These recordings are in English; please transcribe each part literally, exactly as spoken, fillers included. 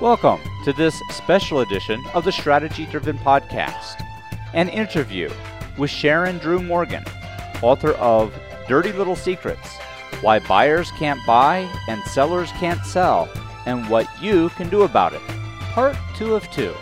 Welcome to this special edition of the Strategy Driven Podcast, an interview with Sharon Drew Morgan, author of Dirty Little Secrets, Why Buyers Can't Buy and Sellers Can't Sell, and What You Can Do About It, part two of two.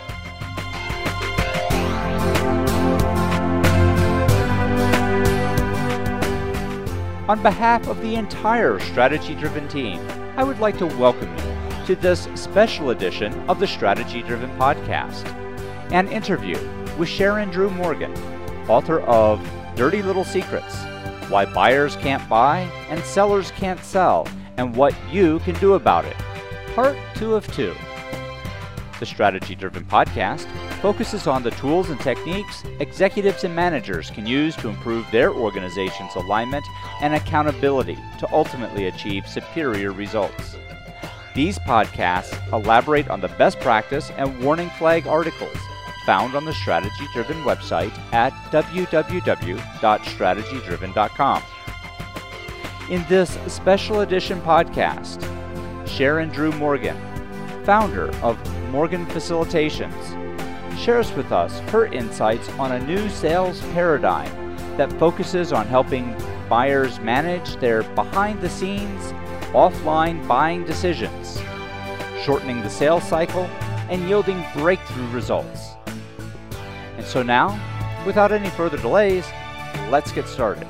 On behalf of the entire Strategy Driven team, I would like to welcome you to this special edition of the Strategy Driven Podcast, an interview with Sharon Drew Morgan, author of Dirty Little Secrets, Why Buyers Can't Buy and Sellers Can't Sell, and What You Can Do About It, part two of two. The Strategy Driven Podcast focuses on the tools and techniques executives and managers can use to improve their organization's alignment and accountability to ultimately achieve superior results. These podcasts elaborate on the best practice and warning flag articles found on the Strategy Driven website at w w w dot strategy driven dot com. In this special edition podcast, Sharon Drew Morgan, founder of Morgan Facilitations, shares with us her insights on a new sales paradigm that focuses on helping buyers manage their behind-the-scenes, offline buying decisions, shortening the sales cycle and yielding breakthrough results. And so now, without any further delays, let's get started.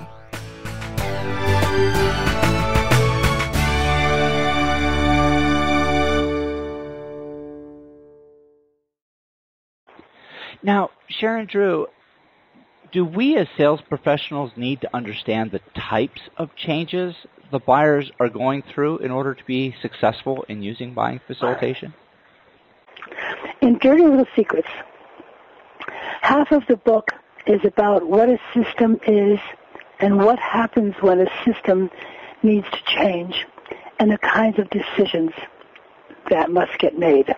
Now, Sharon Drew, do we as sales professionals need to understand the types of changes the buyers are going through in order to be successful in using buying facilitation? In Dirty Little Secrets, half of the book is about what a system is and what happens when a system needs to change and the kinds of decisions that must get made.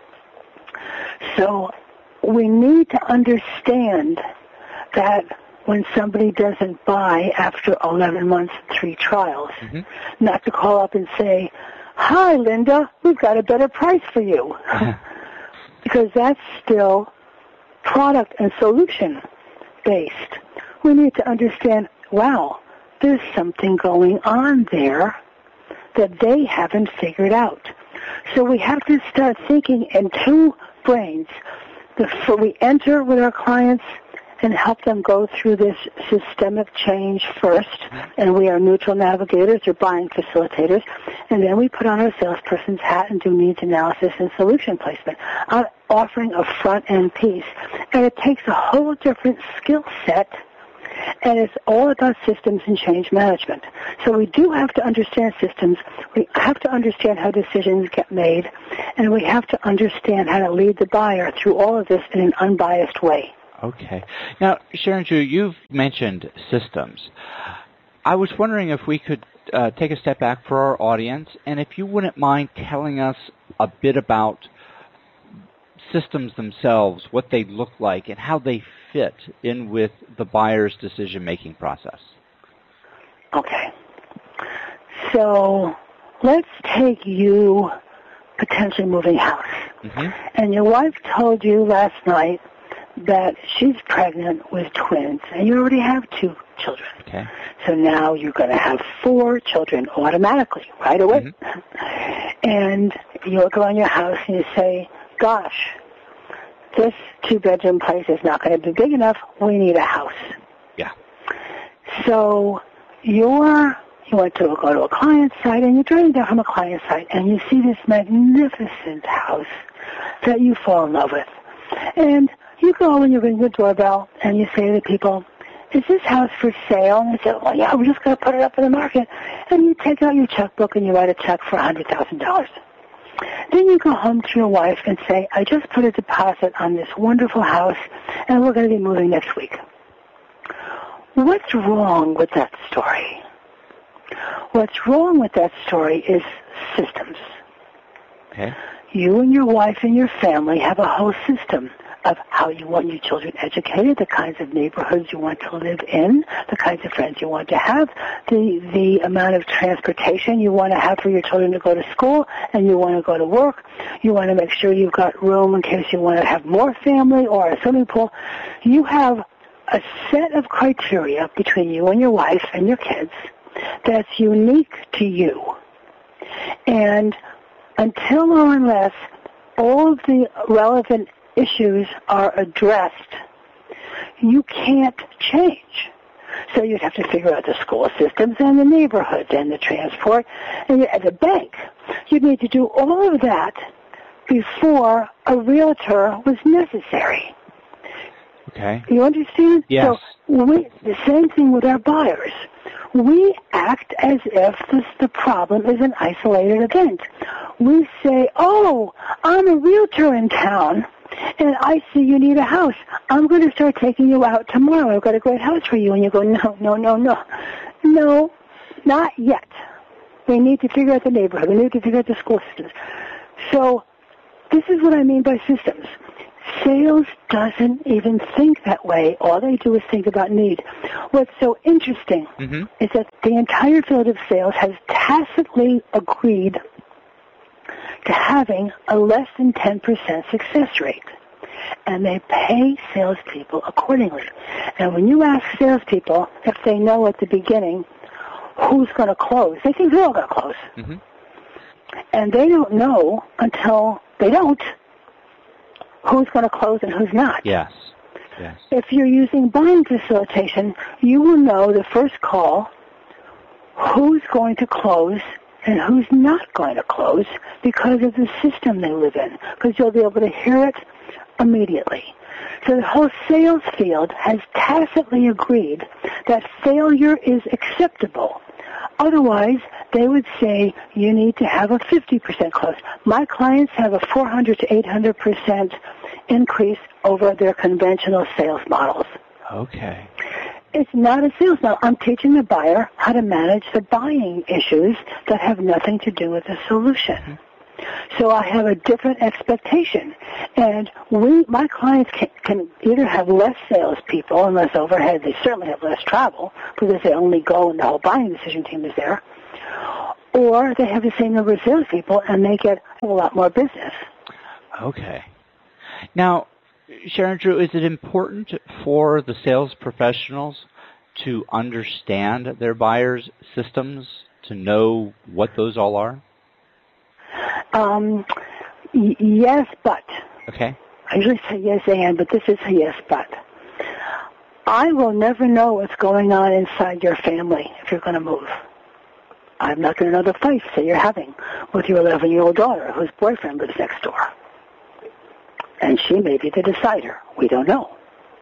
So we need to understand that when somebody doesn't buy after eleven months and three trials, mm-hmm. not to call up and say, "Hi, Linda, we've got a better price for you." Because that's still product and solution based. We need to understand, wow, there's something going on there that they haven't figured out. So we have to start thinking in two brains. Before we enter with our clients and help them go through this systemic change first, and we are neutral navigators or buying facilitators, and then we put on our salesperson's hat and do needs analysis and solution placement, uh, offering a front-end piece. And it takes a whole different skill set, and it's all about systems and change management. So we do have to understand systems, we have to understand how decisions get made, and we have to understand how to lead the buyer through all of this in an unbiased way. Okay. Now, Sharon Drew, you've mentioned systems. I was wondering if we could uh, take a step back for our audience, and if you wouldn't mind telling us a bit about systems themselves, what they look like, and how they fit in with the buyer's decision-making process. Okay. So let's take you potentially moving house. Mm-hmm. And your wife told you last night that she's pregnant with twins, and you already have two children. Okay. So now you're going to have four children automatically, right away. Mm-hmm. And you look around your house and you say, gosh, this two-bedroom place is not going to be big enough. We need a house. Yeah. So you're, you went to go to a client site, and you're driving down from a client site, and you see this magnificent house that you fall in love with. And you go and you ring the doorbell, and you say to the people, is this house for sale? And they say, well, yeah, we're just going to put it up in the market. And you take out your checkbook and you write a check for one hundred thousand dollars. Then you go home to your wife and say, I just put a deposit on this wonderful house, and we're going to be moving next week. What's wrong with that story? What's wrong with that story is systems. Okay. You and your wife and your family have a whole system of how you want your children educated, the kinds of neighborhoods you want to live in, the kinds of friends you want to have, the the amount of transportation you want to have for your children to go to school and you want to go to work. You want to make sure you've got room in case you want to have more family or a swimming pool. You have a set of criteria between you and your wife and your kids that's unique to you. And until or unless all of the relevant issues are addressed, you can't change. So you'd have to figure out the school systems and the neighborhoods and the transport and the bank. You'd need to do all of that before a realtor was necessary. Okay. You understand? Yes. So we, the same thing with our buyers. We act as if this, the problem is an isolated event. We say, oh, I'm a realtor in town, and I see you need a house. I'm going to start taking you out tomorrow. I've got a great house for you. And you go, no, no, no, no. No, not yet. We need to figure out the neighborhood. We need to figure out the school systems. So this is what I mean by systems. Sales doesn't even think that way. All they do is think about need. What's so interesting mm-hmm. is that the entire field of sales has tacitly agreed to having a less than ten percent success rate. And they pay salespeople accordingly. And when you ask salespeople if they know at the beginning who's going to close, they think they're all going to close. Mm-hmm. And they don't know until they don't who's going to close and who's not. Yes. Yes. If you're using buying facilitation, you will know the first call who's going to close and who's not going to close because of the system they live in, because you'll be able to hear it immediately. So the whole sales field has tacitly agreed that failure is acceptable. Otherwise, they would say you need to have a fifty percent close. My clients have a four hundred to eight hundred percent increase over their conventional sales models. Okay. It's not a sales model. I'm teaching the buyer how to manage the buying issues that have nothing to do with the solution. Mm-hmm. So I have a different expectation. And we, my clients can, can either have less salespeople and less overhead. They certainly have less travel because they only go and the whole buying decision team is there. Or they have the same number of salespeople and they get a lot more business. Okay. Now, Sharon Drew, is it important for the sales professionals to understand their buyers' systems, to know what those all are? Um, y- yes, but. Okay. I usually say yes and, but this is a yes, but. I will never know what's going on inside your family if you're going to move. I'm not going to know the fights that you're having with your eleven-year-old daughter whose boyfriend lives next door. And she may be the decider. We don't know.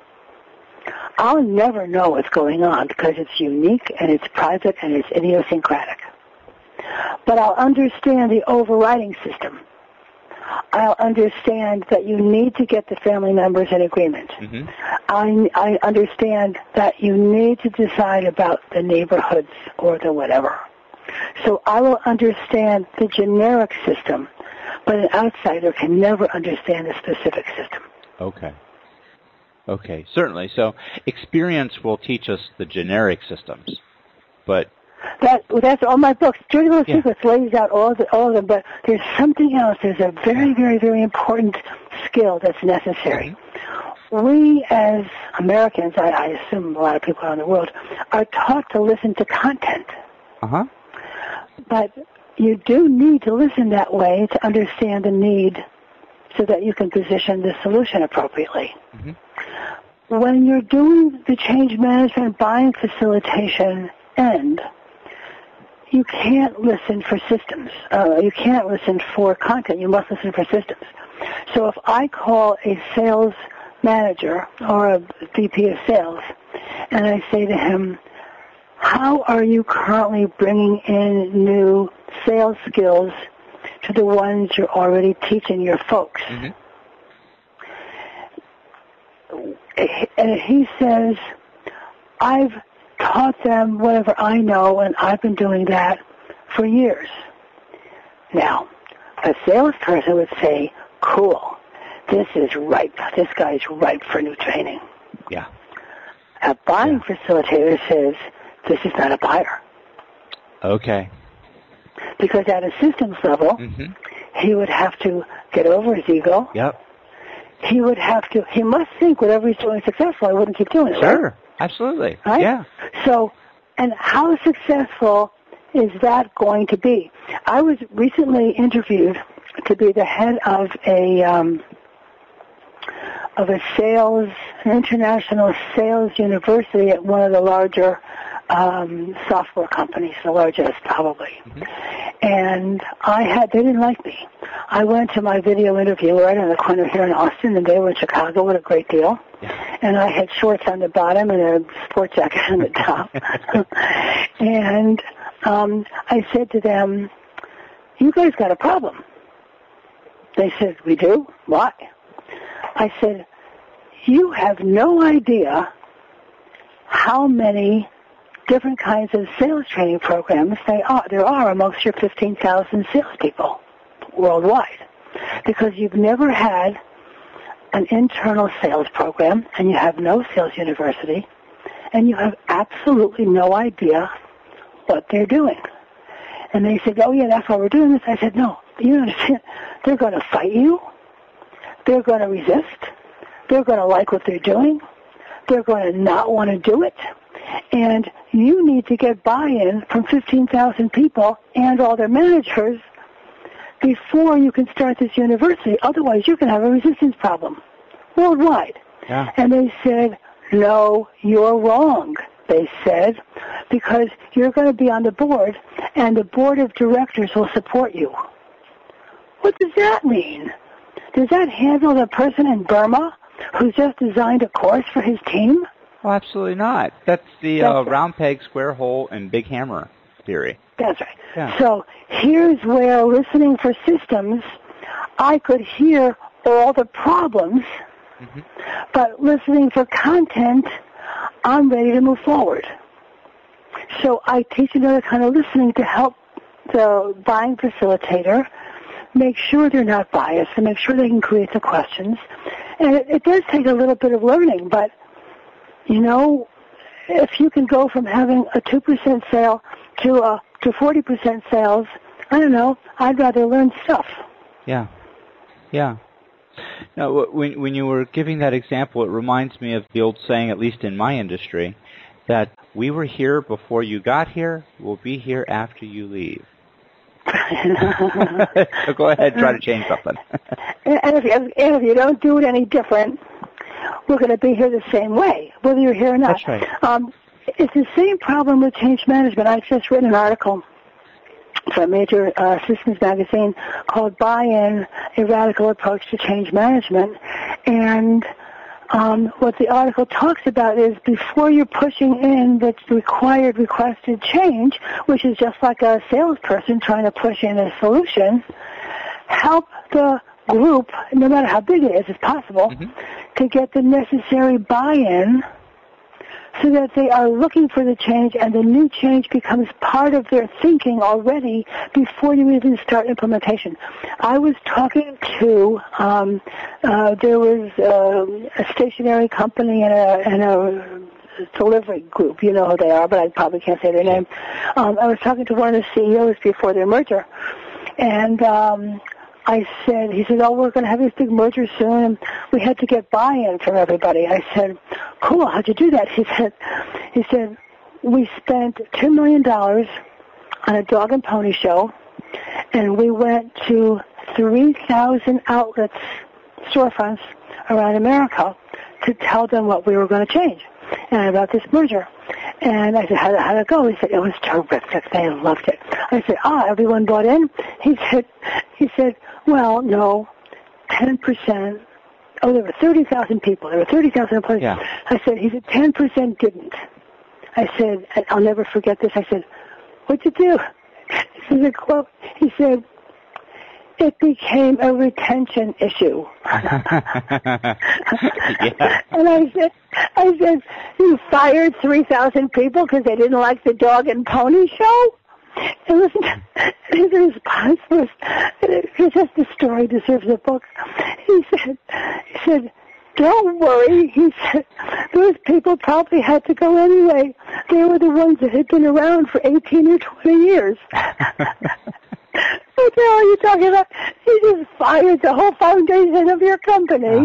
I'll never know what's going on because it's unique and it's private and it's idiosyncratic. But I'll understand the overriding system. I'll understand that you need to get the family members in agreement. Mm-hmm. I, I understand that you need to decide about the neighborhoods or the whatever. So I will understand the generic system, but an outsider can never understand the specific system. Okay. Okay, certainly. So experience will teach us the generic systems, but... That, that's all my books. Dirty Little yeah. Secrets lays out all of, the, all of them, but there's something else. There's a very, very, very important skill that's necessary. Mm-hmm. We as Americans, I, I assume a lot of people around the world, are taught to listen to content. Uh-huh. But you do need to listen that way to understand the need so that you can position the solution appropriately. Mm-hmm. When you're doing the change management buying facilitation end, you can't listen for systems. Uh, you can't listen for content. You must listen for systems. So if I call a sales manager or a V P of sales and I say to him, how are you currently bringing in new sales skills to the ones you're already teaching your folks? Mm-hmm. And he says, I've taught them whatever I know, and I've been doing that for years. Now, a salesperson would say, cool, this is ripe. This guy's ripe for new training. Yeah. A buying yeah. facilitator says, this is not a buyer. Okay. Because at a systems level, mm-hmm. he would have to get over his ego. Yep. He would have to, he must think whatever he's doing is successful. He wouldn't keep doing it. Sure. Right? Absolutely. Right? Yeah. So, and how successful is that going to be? I was recently interviewed to be the head of a um, of a sales, an international sales university at one of the larger um, software companies, the largest probably. Mm-hmm. And I had, they didn't like me. I went to my video interview right on the corner here in Austin, and they were in Chicago. What a great deal. Yeah. And I had shorts on the bottom and a sport jacket on the top. And um, I said to them, you guys got a problem. They said, we do? Why? I said, you have no idea how many different kinds of sales training programs they are, there are amongst your fifteen thousand salespeople worldwide. Because you've never had an internal sales program, and you have no sales university, and you have absolutely no idea what they're doing. And they said, oh, yeah, that's why we're doing this. I said, no, you don't understand. They're going to fight you. They're going to resist. They're going to like what they're doing. They're going to not want to do it. And you need to get buy-in from fifteen thousand people and all their managers before you can start this university. Otherwise, you're going to have a resistance problem worldwide. Yeah. And they said, no, you're wrong, they said, because you're going to be on the board, and the board of directors will support you. What does that mean? Does that handle the person in Burma who's just designed a course for his team? Well, absolutely not. That's the That's uh, round peg, square hole, and big hammer theory. That's right. Yeah. So here's where listening for systems, I could hear all the problems, mm-hmm. but listening for content, I'm ready to move forward. So I teach another kind of listening to help the buying facilitator make sure they're not biased and make sure they can create the questions. And it, it does take a little bit of learning, but, you know, if you can go from having a two percent sale to a to forty percent sales, I don't know, I'd rather learn stuff. Yeah, yeah. Now, when, when you were giving that example, it reminds me of the old saying, at least in my industry, that we were here before you got here, we'll be here after you leave. So go ahead, try to change something. and, if you, and if you don't do it any different, we're going to be here the same way, whether you're here or not. That's right. Um, it's the same problem with change management. I've just written an article for a major uh, systems magazine called Buy-In, A Radical Approach to Change Management. And um, what the article talks about is before you're pushing in the required requested change, which is just like a salesperson trying to push in a solution, help the group, no matter how big it is, if possible, mm-hmm. to get the necessary buy-in so that they are looking for the change and the new change becomes part of their thinking already before you even start implementation. I was talking to, um, uh, there was uh, a stationery company and a, and a delivery group. You know who they are, but I probably can't say their name. Um, I was talking to one of the C E Os before their merger, and um, I said, he said, oh, we're going to have this big merger soon, and we had to get buy-in from everybody. I said, cool, how'd you do that? He said, he said, we spent two million dollars on a dog and pony show, and we went to three thousand outlets, storefronts around America to tell them what we were going to change and about this merger. And I said, how did it go? He said, it was terrific. They loved it. I said, ah, everyone bought in? He said, he said, well, no, ten percent. Oh, there were thirty thousand people. There were thirty thousand employees. Yeah. I said, he said, ten percent didn't. I said, and I'll never forget this. I said, what'd you do? He said, well, he said, it became a retention issue. Yeah. And I said, I said, you fired three thousand people because they didn't like the dog and pony show? It wasn't, his response was, it's just the story deserves a book. He said, he said, don't worry. He said, those people probably had to go anyway. They were the ones that had been around for eighteen or twenty years. What the hell are you talking about? You just fired the whole foundation of your company.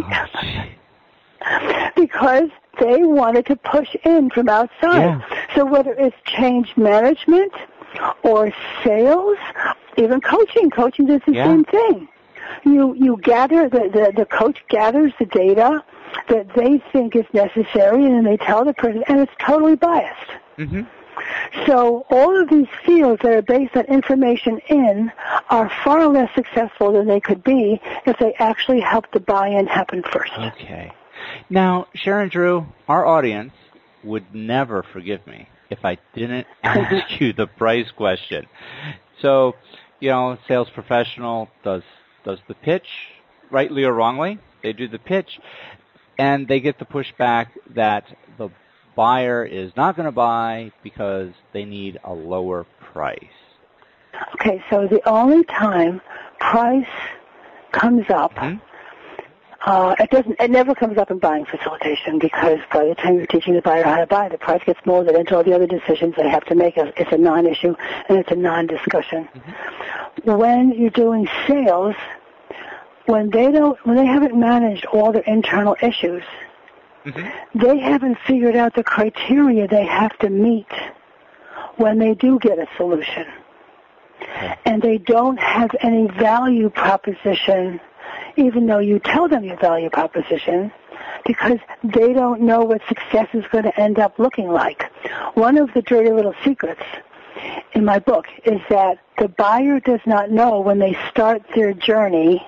Oh, because they wanted to push in from outside. Yeah. So whether it's change management or sales, even coaching, coaching is the yeah. same thing. You you gather, the, the, the coach gathers the data that they think is necessary, and then they tell the person, and it's totally biased. Mm-hmm. So all of these fields that are based on information in are far less successful than they could be if they actually help the buy-in happen first. Okay. Now, Sharon Drew, our audience would never forgive me if I didn't ask you the price question. So, you know, sales professional does does the pitch, rightly or wrongly. They do the pitch, and they get the pushback that the buyer is not going to buy because they need a lower price. Okay, so the only time price comes up, mm-hmm. uh, it doesn't. It never comes up in buying facilitation, because by the time you're teaching the buyer how to buy, the price gets molded into all the other decisions they have to make. It's a non-issue and it's a non-discussion. Mm-hmm. When you're doing sales, when they don't, when they haven't managed all their internal issues, mm-hmm. they haven't figured out the criteria they have to meet when they do get a solution. Okay. And they don't have any value proposition, even though you tell them your value proposition, because they don't know what success is going to end up looking like. One of the dirty little secrets in my book is that the buyer does not know when they start their journey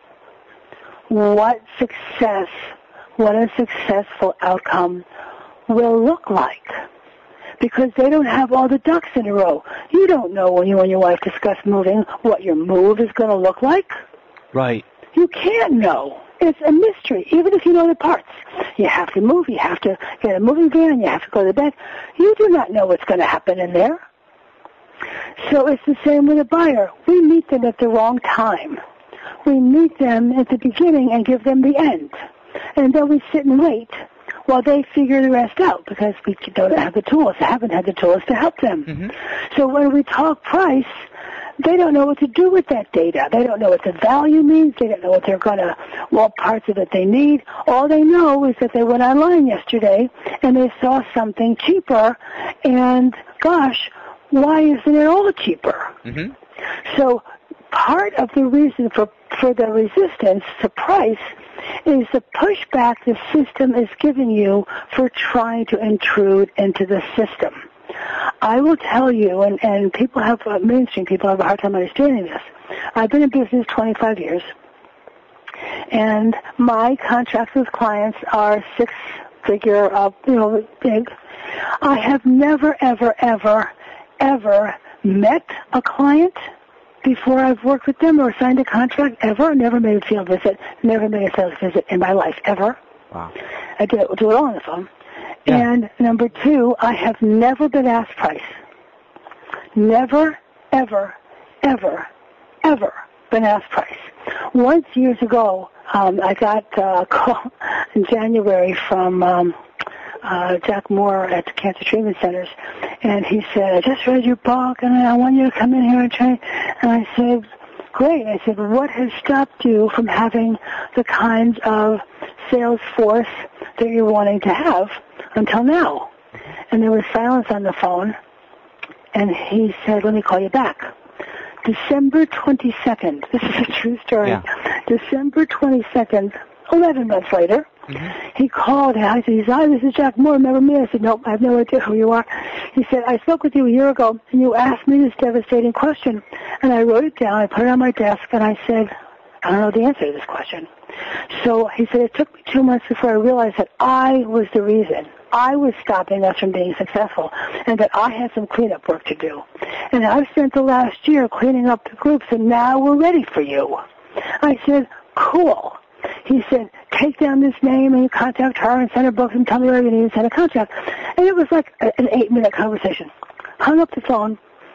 what success, what a successful outcome will look like, because they don't have all the ducks in a row. You don't know when you and your wife discuss moving what your move is going to look like. Right. You can't know. It's a mystery, even if you know the parts. You have to move, you have to get a moving van, you have to go to bed. You do not know what's going to happen in there. So it's the same with a buyer. We meet them at the wrong time. We meet them at the beginning and give them the end. And then we sit and wait while they figure the rest out, because we don't have the tools, haven't had the tools to help them. Mm-hmm. So when we talk price, they don't know what to do with that data. They don't know what the value means. They don't know what they're going to, what parts of it they need. All they know is that they went online yesterday and they saw something cheaper, and gosh, why isn't it all cheaper? Mm-hmm. So part of the reason for, for the resistance to price is the pushback the system is giving you for trying to intrude into the system. I will tell you, and, and people have, uh, mainstream people have a hard time understanding this. I've been in business twenty-five years, and my contracts with clients are six-figure, uh, you know, big. I have never, ever, ever, ever met a client before I've worked with them or signed a contract, ever. Never made a field visit, never made a sales visit in my life, ever. Wow. I do it, do it all on the phone. Yeah. And number two, I have never been asked price. Never, ever, ever, ever been asked price. Once years ago, um, I got a call in January from um, uh, Jack Moore at Cancer Treatment Centers, and he said, I just read your book, and I want you to come in here and train. And I said, great. I said, what has stopped you from having the kinds of sales force that you're wanting to have until now? And there was silence on the phone, and he said, let me call you back. December twenty-second, this is a true story, yeah. December twenty-second, eleven months later, mm-hmm. he called, and I said, hi, this is Jack Moore, remember me? I said, nope, I have no idea who you are. He said, I spoke with you a year ago, and you asked me this devastating question, and I wrote it down, I put it on my desk, and I said, I don't know the answer to this question. So he said, it took me two months before I realized that I was the reason. I was stopping us from being successful, and that I had some cleanup work to do. And I've spent the last year cleaning up the groups, and now we're ready for you. I said, cool. He said, take down this name and you contact her and send her books and tell me where you need and send a contract. And it was like an eight-minute conversation. Hung up the phone,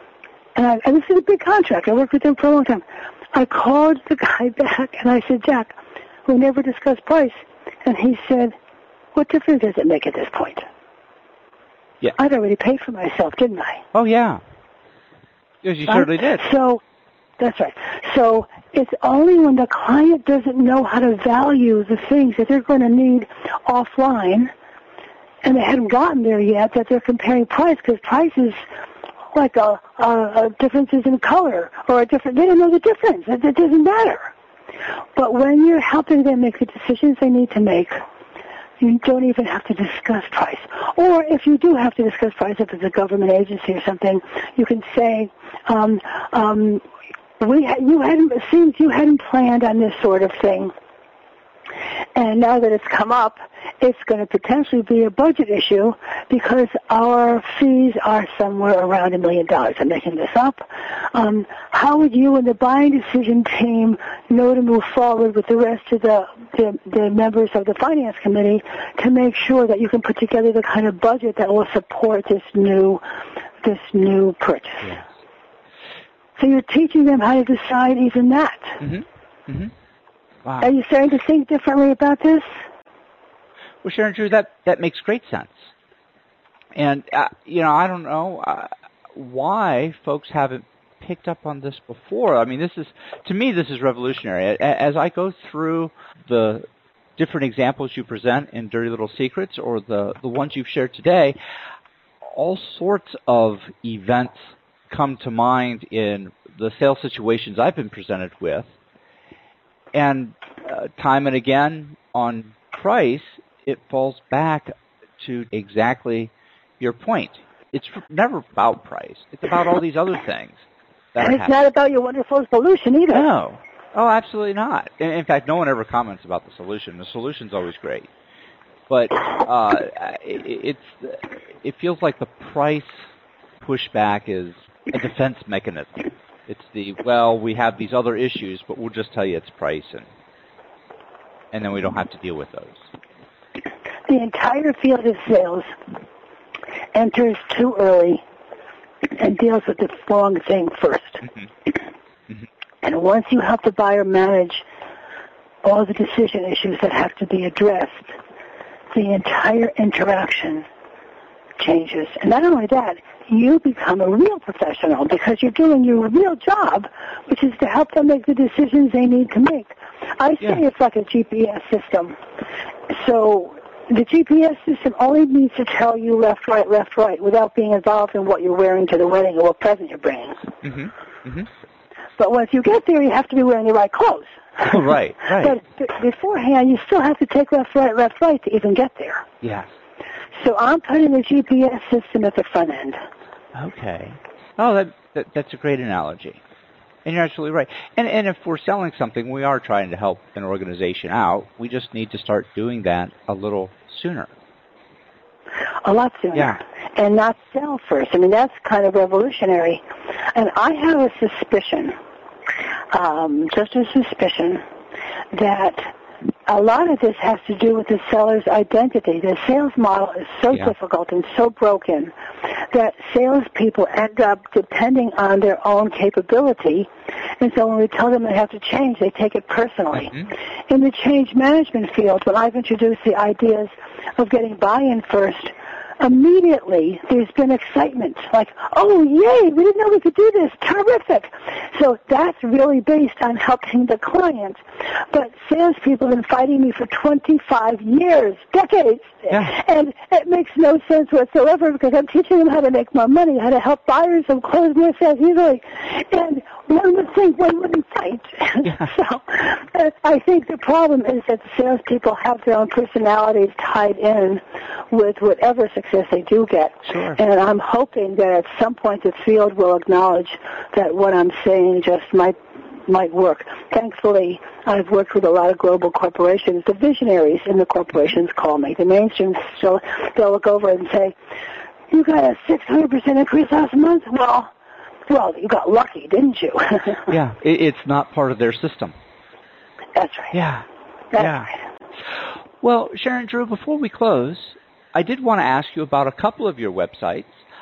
And, I, and this is a big contract. I worked with him for a long time. I called the guy back, and I said, Jack, we never discussed price. And he said, what difference does it make at this point? Yeah. I'd already paid for myself, didn't I? Oh, yeah. Yes, you certainly did. So, that's right. So it's only when the client doesn't know how to value the things that they're going to need offline, and they haven't gotten there yet, that they're comparing price, because price is like a, a, a differences in color, or a different, they don't know the difference. It, it doesn't matter. But when you're helping them make the decisions they need to make, you don't even have to discuss price. Or if you do have to discuss price, if it's a government agency or something, you can say, um, um, we ha- you hadn't, it seems you hadn't planned on this sort of thing. And now that it's come up, it's going to potentially be a budget issue because our fees are somewhere around a million dollars. I'm making this up. Um, how would you and the buying decision team know to move forward with the rest of the, the, the members of the finance committee to make sure that you can put together the kind of budget that will support this new, this new purchase? Yeah. So you're teaching them how to decide even that. Mm-hmm. Mm-hmm. Wow. Are you starting to think differently about this? Well, Sharon Drew, that, that makes great sense. And, uh, you know, I don't know uh, why folks haven't picked up on this before. I mean, this is, to me, this is revolutionary. As I go through the different examples you present in Dirty Little Secrets or the, the ones you've shared today, all sorts of events come to mind in the sales situations I've been presented with. And uh, time and again on price, it falls back to exactly your point. It's never about price. It's about all these other things. That and it's not about your wonderful solution either. No. Oh, absolutely not. In, in fact, no one ever comments about the solution. The solution's always great. But uh, it, it's it feels like the price pushback is a defense mechanism. It's the, well, we have these other issues, but we'll just tell you it's price, and and then we don't have to deal with those. The entire field of sales enters too early and deals with the wrong thing first. Mm-hmm. Mm-hmm. And once you help the buyer manage all the decision issues that have to be addressed, the entire interaction changes. And not only that, you become a real professional because you're doing your real job, which is to help them make the decisions they need to make. I say yeah. It's like a G P S system. So the G P S system only needs to tell you left, right, left, right without being involved in what you're wearing to the wedding or what present you're bringing. Mm-hmm. Mm-hmm. But once you get there, you have to be wearing the right clothes. Oh, right, right. But b- beforehand, you still have to take left, right, left, right to even get there. Yeah. So I'm putting the G P S system at the front end. Okay. Oh, that, that that's a great analogy. And you're absolutely right. And and if we're selling something, we are trying to help an organization out. We just need to start doing that a little sooner. A lot sooner. Yeah. And not sell first. I mean, that's kind of revolutionary. And I have a suspicion, um, just a suspicion, that a lot of this has to do with the seller's identity. The sales model is so yeah. difficult and so broken that salespeople end up depending on their own capability. And so when we tell them they have to change, they take it personally. Mm-hmm. In the change management field, when I've introduced the ideas of getting buy-in first, immediately there's been excitement, like, oh, yay, we didn't know we could do this, terrific. So that's really based on helping the client. But salespeople have been fighting me for twenty-five years, decades, yeah. and it makes no sense whatsoever because I'm teaching them how to make more money, how to help buyers and close more sales easily. And one would think one wouldn't fight. Yeah. So uh, I think the problem is that the salespeople have their own personalities tied in with whatever success they do get. Sure. And I'm hoping that at some point the field will acknowledge that what I'm saying just might might work. Thankfully, I've worked with a lot of global corporations. The visionaries in the corporations call me. The mainstream still, they'll look over and say, you got a six hundred percent increase last month? Well, well, you got lucky, didn't you? Yeah, it's not part of their system. That's right. Yeah. That's yeah. right. Well, Sharon Drew, before we close, I did want to ask you about a couple of your websites.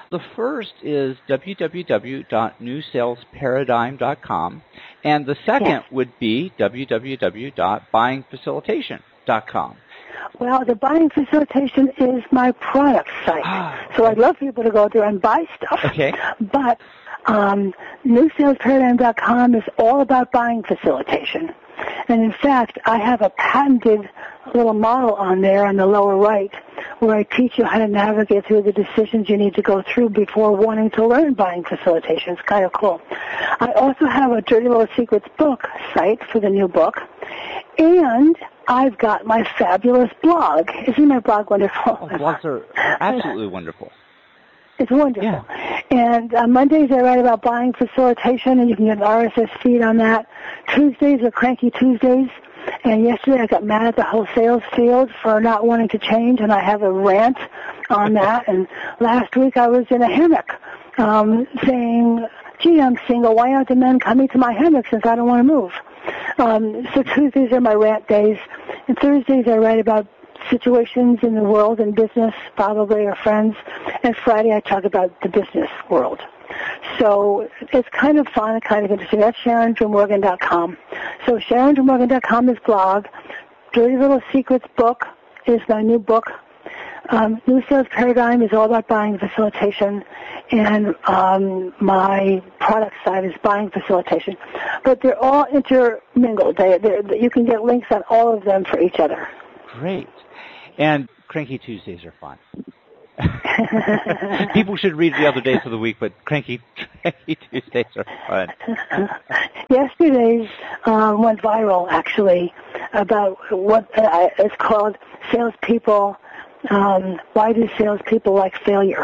The first is w w w dot new sales paradigm dot com, and the second yes. would be w w w dot buying facilitation dot com. Well, the Buying Facilitation is my product site, ah, okay. so I'd love people to go there and buy stuff. Okay. But um, new sales paradigm dot com is all about buying facilitation. And in fact, I have a patented little model on there on the lower right where I teach you how to navigate through the decisions you need to go through before wanting to learn buying facilitation. It's kind of cool. I also have a Dirty Little Secrets book site for the new book. And I've got my fabulous blog. Isn't my blog wonderful? Oh, blogs are absolutely wonderful. It's wonderful. Yeah. And on Mondays I write about buying facilitation, and you can get an R S S feed on that. Tuesdays are Cranky Tuesdays. And yesterday I got mad at the whole sales field for not wanting to change, and I have a rant on that. And last week I was in a hammock um, saying, gee, I'm single. Why aren't the men coming to my hammock since I don't want to move? Um, so Tuesdays are my rant days. And Thursdays I write about situations in the world and business, probably, or friends. And Friday I talk about the business world. So it's kind of fun and kind of interesting. That's Sharon Drew Morgan dot com. So Sharon Drew Morgan dot com is blog. Dirty Little Secrets book is my new book. Um, New Sales Paradigm is all about buying facilitation, and um, my product side is buying facilitation. But they're all intermingled. They, you can get links on all of them for each other. Great. And Cranky Tuesdays are fun. People should read the other days of the week, but Cranky, cranky Tuesdays are fun. Yesterday's um, went viral, actually, about what uh, it's called Salespeople. Um, why do salespeople like failure?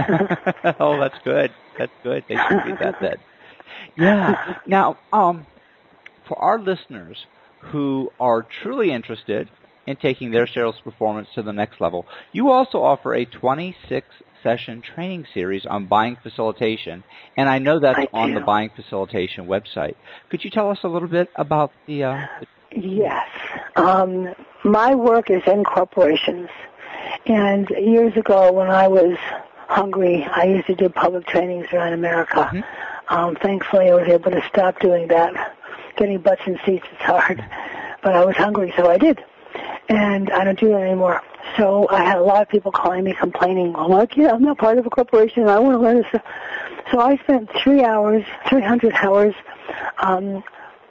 Oh, that's good. That's good. They should read that then. Yeah. Now, um, for our listeners who are truly interested in taking their sales performance to the next level, you also offer a twenty-six session training series on buying facilitation, and I know that's I on do. the Buying Facilitation website. Could you tell us a little bit about the... Uh, the yes. Um, my work is in corporations, and years ago when I was hungry, I used to do public trainings around America. Mm-hmm. Um, thankfully, I was able to stop doing that. Getting butts in seats is hard, but I was hungry, so I did. And I don't do that anymore. So I had a lot of people calling me complaining, I'm like, yeah, I'm not part of a corporation. I want to learn this stuff. So I spent three hours, three hundred hours, um,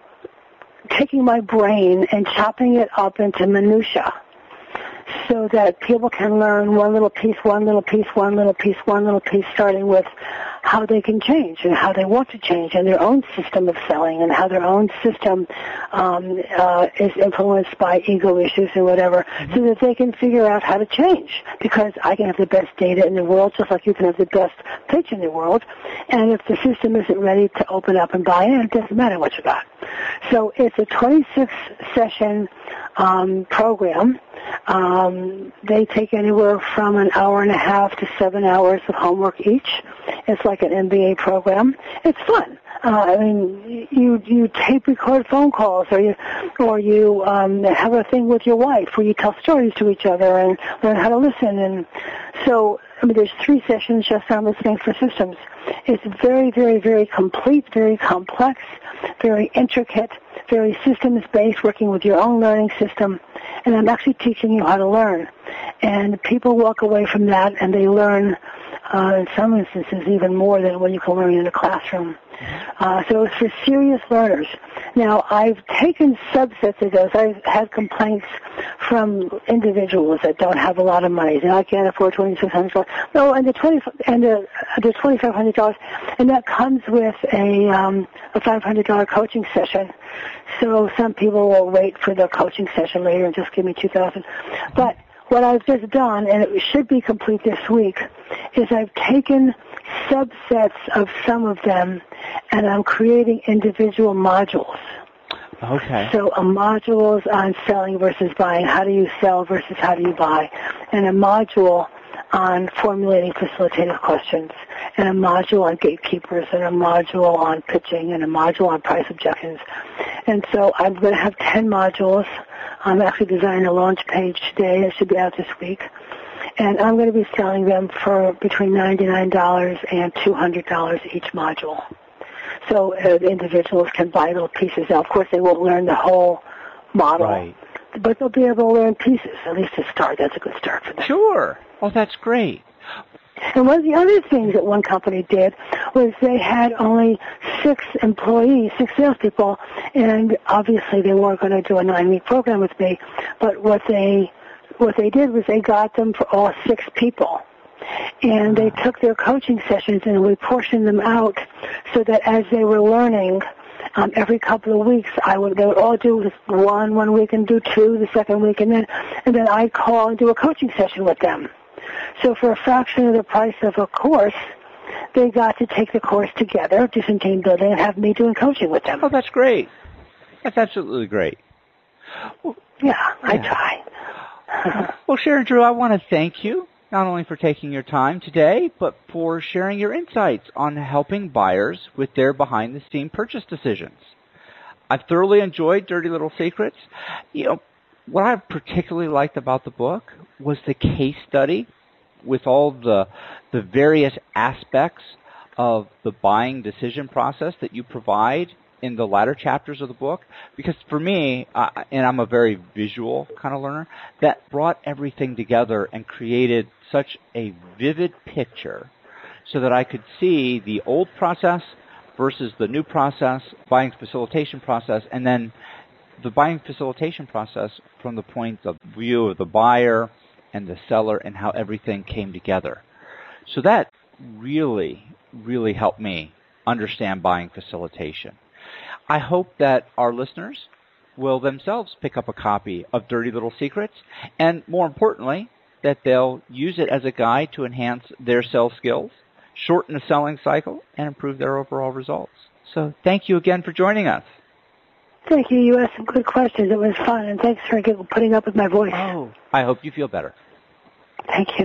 taking my brain and chopping it up into minutia so that people can learn one little piece, one little piece, one little piece, one little piece, starting with how they can change and how they want to change and their own system of selling and how their own system um, uh, is influenced by ego issues and whatever, mm-hmm. so that they can figure out how to change. Because I can have the best data in the world just like you can have the best pitch in the world, and if the system isn't ready to open up and buy in, it doesn't matter what you got. So it's a twenty-six session um, program. Um, they take anywhere from an hour and a half to seven hours of homework each. It's like an M B A program. It's fun. Uh, I mean, you you tape record phone calls, or you or you um, have a thing with your wife where you tell stories to each other and learn how to listen. And so, I mean, there's three sessions just on listening for systems. It's very, very, very complete, very complex, very intricate, very systems-based, working with your own learning system. And I'm actually teaching you how to learn. And people walk away from that and they learn, uh, in some instances, even more than what you can learn in a classroom. Uh, so it's for serious learners. Now, I've taken subsets of those. I've had complaints from individuals that don't have a lot of money. They I can't afford twenty-six hundred dollars. No, and the twenty and the, the twenty-five hundred dollars, and that comes with a um, a five hundred dollars coaching session. So some people will wait for the coaching session later and just give me two thousand dollars. But what I've just done, and it should be complete this week, is I've taken subsets of some of them, and I'm creating individual modules. Okay. So a module is on selling versus buying. How do you sell versus how do you buy? And a module on formulating facilitative questions, and a module on gatekeepers, and a module on pitching, and a module on price objections. And so I'm going to have ten modules. I'm actually designing a launch page today. It should be out this week. and I'm going to be selling them for between ninety-nine dollars and two hundred dollars each module. So uh, the individuals can buy little pieces. Now, of course, they won't learn the whole model, right. but they'll be able to learn pieces, at least to start. That's a good start for them. Sure. Oh, that's great. And one of the other things that one company did was they had only six employees, six salespeople, and obviously they weren't going to do a nine-week program with me, but what they what they did was they got them for all six people. And they took their coaching sessions and we portioned them out so that as they were learning, um, every couple of weeks, I would they would all do one one week and do two the second week, and then and then I'd call and do a coaching session with them. So for a fraction of the price of a course, they got to take the course together, do some team building, and have me doing coaching with them. Oh, that's great. That's absolutely great. Well, yeah, yeah, I try. Well, Sharon Drew, I want to thank you, not only for taking your time today, but for sharing your insights on helping buyers with their behind-the-scenes purchase decisions. I've thoroughly enjoyed Dirty Little Secrets. You know, what I particularly liked about the book was the case study with all the the various aspects of the buying decision process that you provide in the latter chapters of the book. Because for me, uh, and I'm a very visual kind of learner, that brought everything together and created such a vivid picture so that I could see the old process versus the new process, buying facilitation process, and then the buying facilitation process from the point of view of the buyer and the seller and how everything came together. So that really, really helped me understand buying facilitation. I hope that our listeners will themselves pick up a copy of Dirty Little Secrets, and more importantly, that they'll use it as a guide to enhance their sales skills, shorten the selling cycle, and improve their overall results. So thank you again for joining us. Thank you. You asked some good questions. It was fun, and thanks for putting up with my voice. Oh, I hope you feel better. Thank you.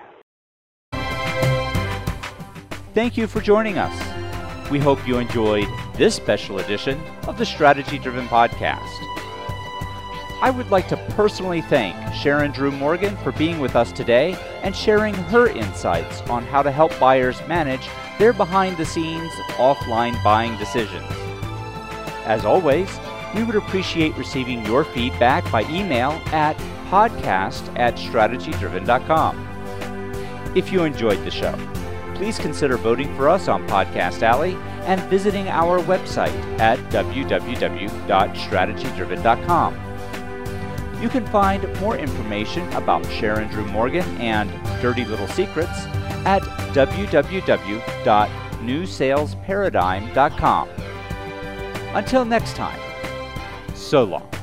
Thank you for joining us. We hope you enjoyed this special edition of the Strategy Driven Podcast. I would like to personally thank Sharon Drew Morgan for being with us today and sharing her insights on how to help buyers manage their behind-the-scenes offline buying decisions. As always, we would appreciate receiving your feedback by email at podcast at strategy driven dot com. If you enjoyed the show, please consider voting for us on Podcast Alley and visiting our website at w w w dot strategy driven dot com. You can find more information about Sharon Drew Morgan and Dirty Little Secrets at w w w dot new sales paradigm dot com. Until next time, so long.